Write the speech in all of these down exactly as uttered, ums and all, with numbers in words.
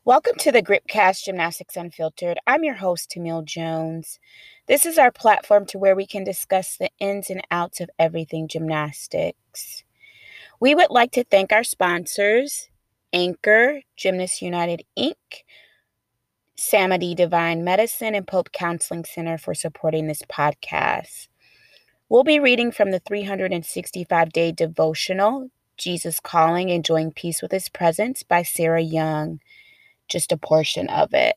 Welcome to the Gripcast Gymnastics Unfiltered. I'm your host, Tamil Jones. This is our platform to where we can discuss the ins and outs of everything gymnastics. We would like to thank our sponsors, Anchor, Gymnasts United Incorporated, Samadi Divine Medicine, and Pope Counseling Center for supporting this podcast. We'll be reading from the three hundred sixty-five day devotional, Jesus Calling, Enjoying Peace with His Presence by Sarah Young. Just a portion of it.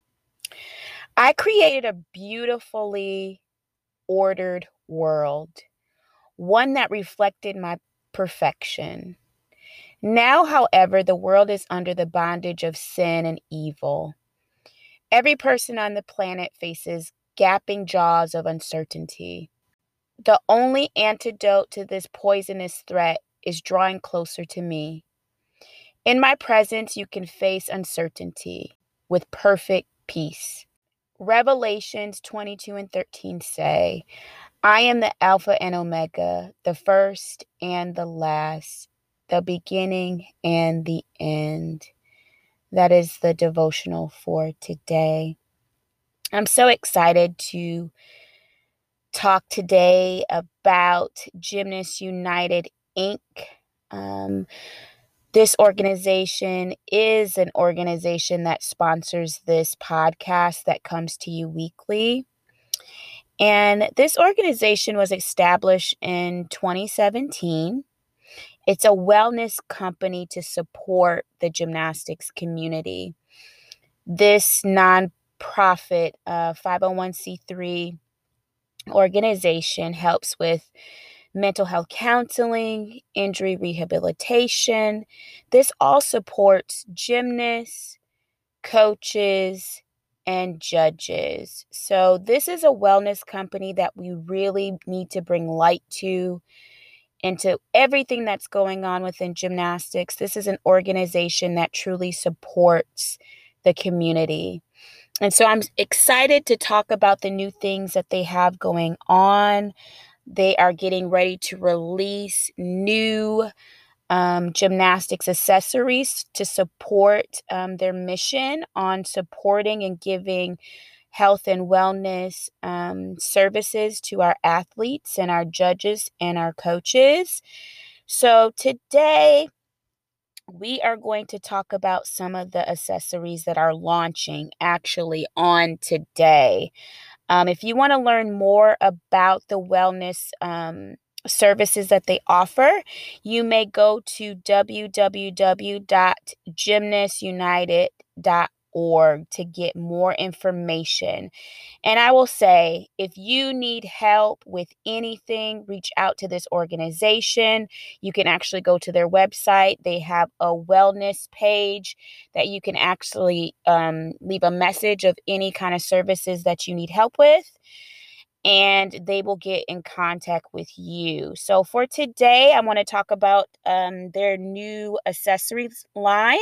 I created a beautifully ordered world, one that reflected my perfection. Now, however, the world is under the bondage of sin and evil. Every person on the planet faces gaping jaws of uncertainty. The only antidote to this poisonous threat is drawing closer to me. In my presence, you can face uncertainty with perfect peace. Revelations twenty-two and thirteen say, I am the Alpha and Omega, the first and the last, the beginning and the end. That is the devotional for today. I'm so excited to talk today about Gymnasts United Incorporated. Um, This organization is an organization that sponsors this podcast that comes to you weekly. And this organization was established in twenty seventeen. It's a wellness company to support the gymnastics community. This nonprofit uh, five oh one c three organization helps with mental health counseling, injury rehabilitation. This all supports gymnasts, coaches, and judges. So this is a wellness company that we really need to bring light to into everything that's going on within gymnastics. This is an organization that truly supports the community. And so I'm excited to talk about the new things that they have going on. They are getting ready to release new um, gymnastics accessories to support um, their mission on supporting and giving health and wellness um, services to our athletes and our judges and our coaches. So today, we are going to talk about some of the accessories that are launching actually on today. Um, if you want to learn more about the wellness um, services that they offer, you may go to w w w dot gymnasts united dot org to get more information. And I will say, if you need help with anything, reach out to this organization. You can actually go to their website. They have a wellness page that you can actually um, leave a message of any kind of services that you need help with, and they will get in contact with you. So for today, I want to talk about um, their new accessories line.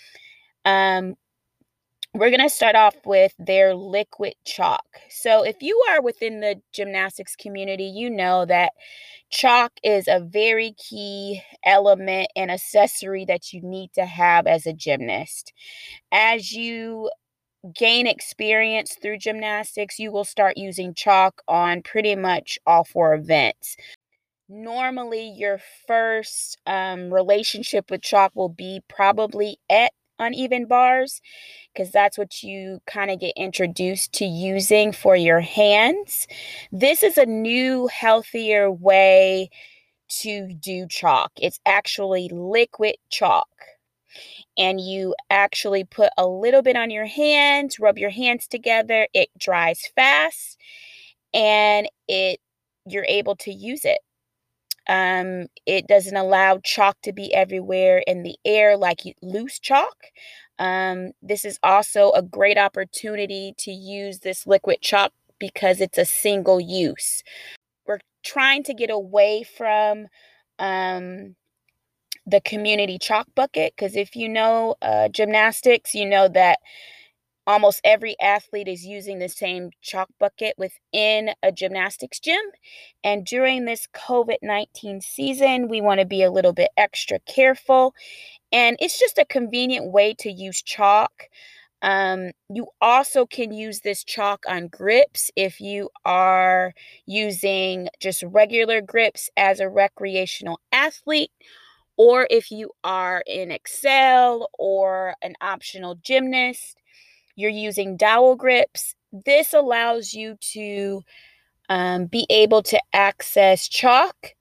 Um, We're going to start off with their liquid chalk. So if you are within the gymnastics community, you know that chalk is a very key element and accessory that you need to have as a gymnast. As you gain experience through gymnastics, you will start using chalk on pretty much all four events. Normally, your first um, relationship with chalk will be probably at uneven bars, because that's what you kind of get introduced to using for your hands. This is a new, healthier way to do chalk. It's actually liquid chalk. And you actually put a little bit on your hands, rub your hands together. It dries fast, and it you're able to use it. Um, it doesn't allow chalk to be everywhere in the air like loose chalk. Um, this is also a great opportunity to use this liquid chalk because it's a single use. We're trying to get away from um, the community chalk bucket, because if you know uh, gymnastics, you know that almost every athlete is using the same chalk bucket within a gymnastics gym. And during this COVID nineteen season, we want to be a little bit extra careful. And it's just a convenient way to use chalk. Um, you also can use this chalk on grips if you are using just regular grips as a recreational athlete, or if you are in Excel or an optional gymnast, you're using dowel grips. This allows you to um, be able to access chalk,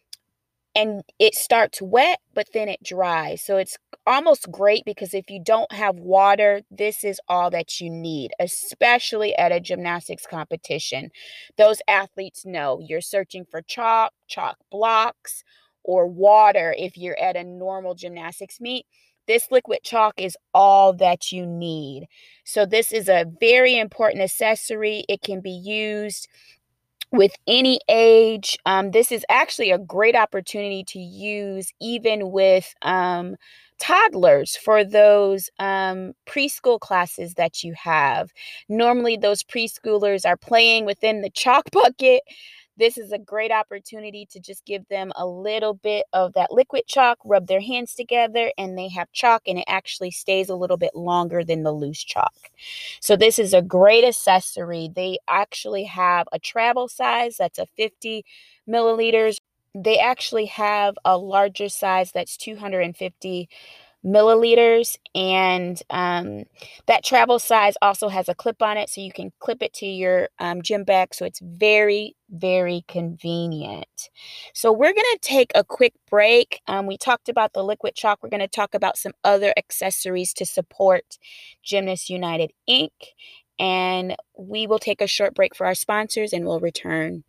and it starts wet, but then it dries. So it's almost great because if you don't have water, this is all that you need, especially at a gymnastics competition. Those athletes know you're searching for chalk, chalk blocks, or water if you're at a normal gymnastics meet. This liquid chalk is all that you need. So this is a very important accessory. It can be used with any age. Um, this is actually a great opportunity to use even with um, toddlers for those um, preschool classes that you have. Normally, those preschoolers are playing within the chalk bucket. This is a great opportunity to just give them a little bit of that liquid chalk, rub their hands together, and they have chalk, and it actually stays a little bit longer than the loose chalk. So this is a great accessory. They actually have a travel size that's a fifty milliliters. They actually have a larger size that's two hundred fifty milliliters, and um, that travel size also has a clip on it, so you can clip it to your um, gym bag. So it's very, very convenient. So we're going to take a quick break. Um, we talked about the liquid chalk. We're going to talk about some other accessories to support Gymnasts United Incorporated. And we will take a short break for our sponsors, and we'll return.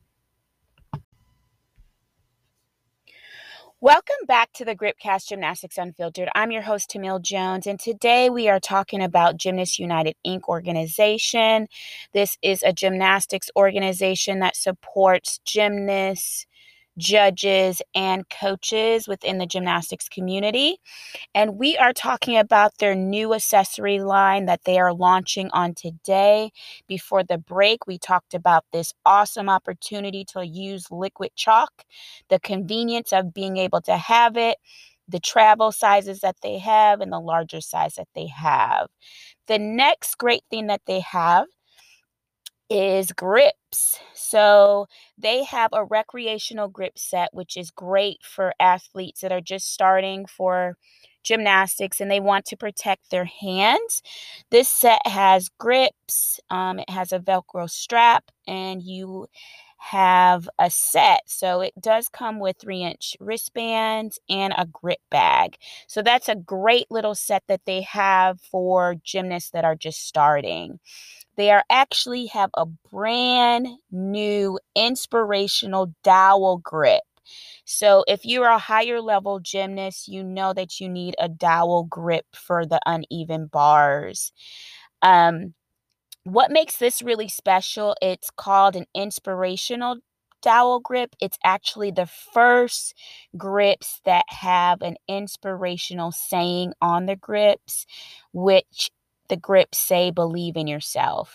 Welcome back to the Gripcast Gymnastics Unfiltered. I'm your host, Tamil Jones, and today we are talking about Gymnasts United Incorporated organization. This is a gymnastics organization that supports gymnasts, judges, and coaches within the gymnastics community. And we are talking about their new accessory line that they are launching on today. Before the break, we talked about this awesome opportunity to use liquid chalk, the convenience of being able to have it, the travel sizes that they have, and the larger size that they have. The next great thing that they have is grips. So they have a recreational grip set, which is great for athletes that are just starting for gymnastics and they want to protect their hands. This set has grips, um, it has a Velcro strap, and you have a set. So it does come with three inch wristbands and a grip bag. So that's a great little set that they have for gymnasts that are just starting. They are actually have a brand new inspirational dowel grip. So if you're a higher level gymnast, you know that you need a dowel grip for the uneven bars. Um, what makes this really special, it's called an inspirational dowel grip. It's actually the first grips that have an inspirational saying on the grips, which the grips say, believe in yourself.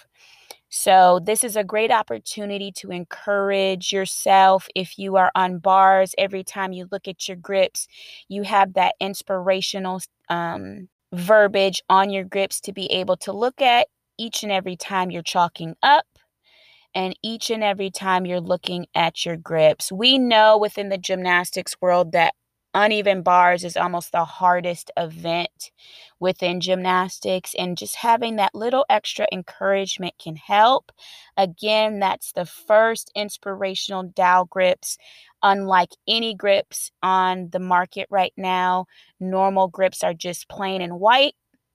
So this is a great opportunity to encourage yourself. If you are on bars, every time you look at your grips, you have that inspirational um, verbiage on your grips to be able to look at each and every time you're chalking up and each and every time you're looking at your grips. We know within the gymnastics world that uneven bars is almost the hardest event within gymnastics, and just having that little extra encouragement can help. Again, that's the first inspirational dowel grips. Unlike any grips on the market right now, normal grips are just plain and white.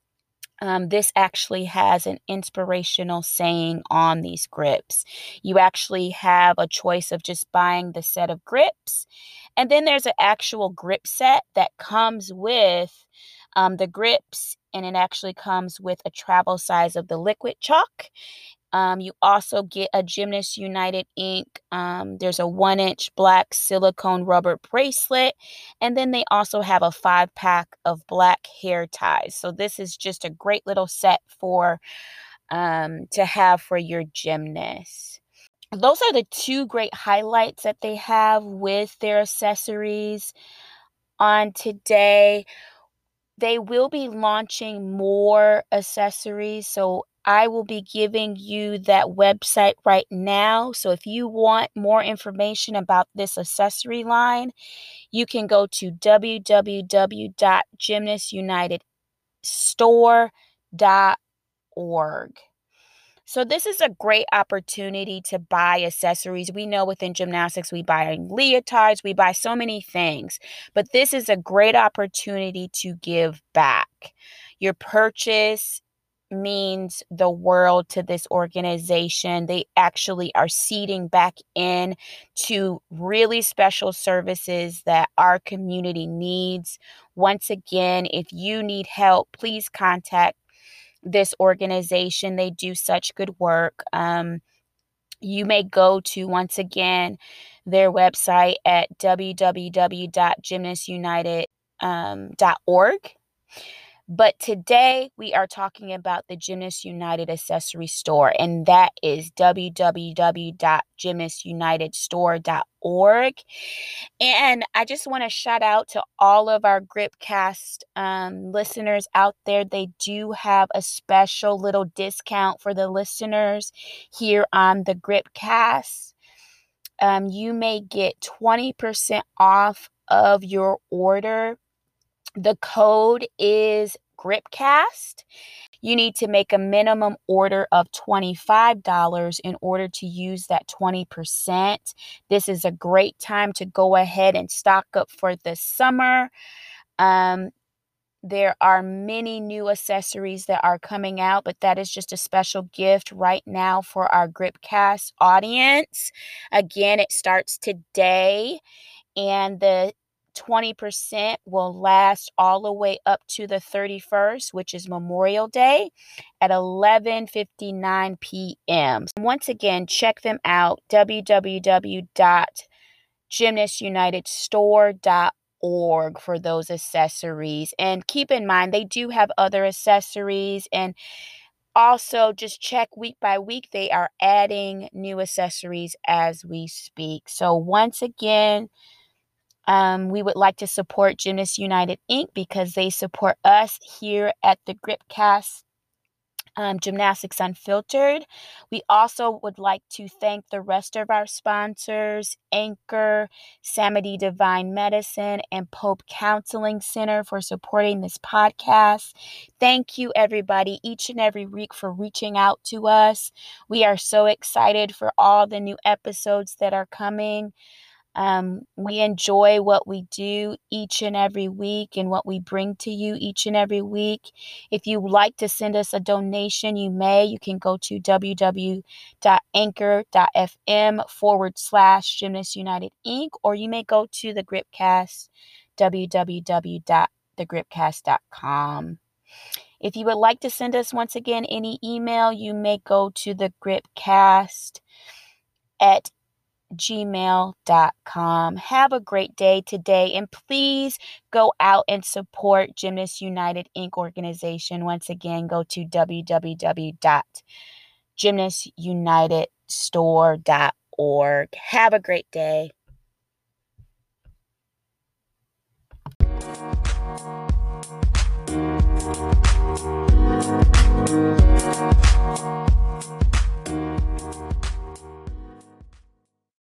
Um, this actually has an inspirational saying on these grips. You actually have a choice of just buying the set of grips. And then there's an actual grip set that comes with um, the grips, and it actually comes with a travel size of the liquid chalk. Um, you also get a Gymnast United ink. Um, there's a one inch black silicone rubber bracelet. And then they also have a five pack of black hair ties. So this is just a great little set for um, to have for your gymnast. Those are the two great highlights that they have with their accessories on today. They will be launching more accessories, so I will be giving you that website right now. So if you want more information about this accessory line, you can go to w w w dot gymnast united store dot org. So this is a great opportunity to buy accessories. We know within gymnastics, we buy leotards, we buy so many things, but this is a great opportunity to give back. Your purchase means the world to this organization. They actually are seeding back in to really special services that our community needs. Once again, if you need help, please contact this organization. They do such good work. Um, you may go to, once again, their website at w w w dot gymnast united dot org. But today we are talking about the Gymnast United accessory store, and that is w w w dot gymnast united store dot org. And I just want to shout out to all of our Gripcast um, listeners out there. They do have a special little discount for the listeners here on the Gripcast. Um, you may get twenty percent off of your order. The code is Gripcast. You need to make a minimum order of twenty-five dollars in order to use that twenty percent. This is a great time to go ahead and stock up for the summer. Um, there are many new accessories that are coming out, but that is just a special gift right now for our Gripcast audience. Again, it starts today, and the twenty percent will last all the way up to the thirty-first, which is Memorial Day at eleven fifty-nine p.m. Once again, check them out, w w w dot gymnast united store dot org for those accessories. And keep in mind, they do have other accessories, and also just check week by week. They are adding new accessories as we speak. So once again, Um, we would like to support Gymnast United Incorporated because they support us here at the Gripcast um, Gymnastics Unfiltered. We also would like to thank the rest of our sponsors, Anchor, Samedi Divine Medicine, and Pope Counseling Center for supporting this podcast. Thank you, everybody, each and every week for reaching out to us. We are so excited for all the new episodes that are coming. Um, we enjoy what we do each and every week and what we bring to you each and every week. If you would like to send us a donation, you may. You can go to w w w dot anchor dot f m forward slash Gymnast United Incorporated, or you may go to the Gripcast, w w w dot the gripcast dot com. If you would like to send us, once again, any email, you may go to the Gripcast at gmail dot com. Have a great day today, and please go out and support Gymnast United Incorporated organization. Once again, go to w w w dot gymnast united store dot org. Have a great day.